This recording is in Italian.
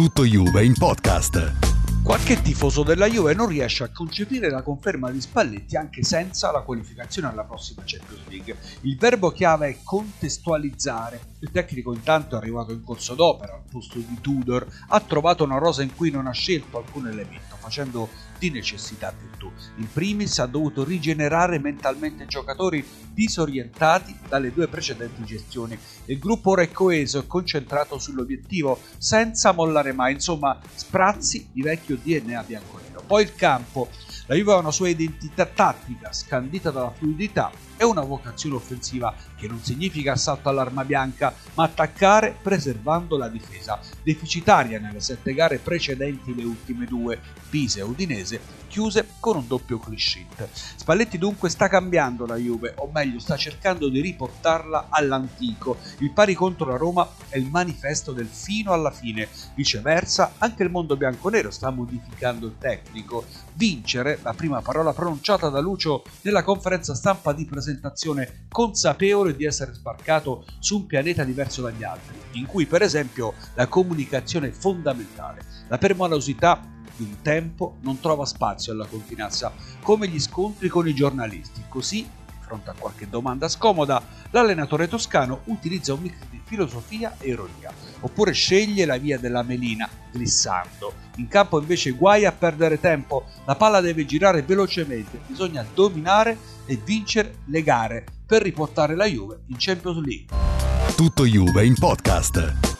Tutto Juve in podcast. Qualche tifoso della Juve non riesce a concepire la conferma di Spalletti anche senza la qualificazione alla prossima Champions League. Il verbo chiave è contestualizzare. Il tecnico intanto è arrivato in corso d'opera al posto di Tudor, ha trovato una rosa in cui non ha scelto alcun elemento, facendo di necessità virtù. In primis ha dovuto rigenerare mentalmente i giocatori disorientati dalle due precedenti gestioni. Il gruppo ora è coeso e concentrato sull'obiettivo, senza mollare mai, insomma sprazzi di vecchio DNA bianconero. Poi il campo. La Juve ha una sua identità tattica scandita dalla fluidità e una vocazione offensiva che non significa assalto all'arma bianca, ma attaccare preservando la difesa, deficitaria nelle 7 gare precedenti, le ultime 2, Pisa e Udinese, chiuse con un doppio clean sheet. Spalletti dunque sta cambiando la Juve, o meglio sta cercando di riportarla all'antico. Il pari contro la Roma è il manifesto del fino alla fine. Viceversa, anche il mondo bianconero sta modificando il tecnico. Vincere, la prima parola pronunciata da Lucio nella conferenza stampa di presentazione, consapevole di essere sbarcato su un pianeta diverso dagli altri, in cui per esempio la comunicazione è fondamentale. La permalosità di un tempo non trova spazio alla continenza, come gli scontri con i giornalisti. Così, di fronte a qualche domanda scomoda, l'allenatore toscano utilizza un mix di filosofia e ironia, oppure sceglie la via della melina, glissando. In campo invece guai a perdere tempo, la palla deve girare velocemente, bisogna dominare e vincere le gare per riportare la Juve in Champions League. Tutto Juve in podcast.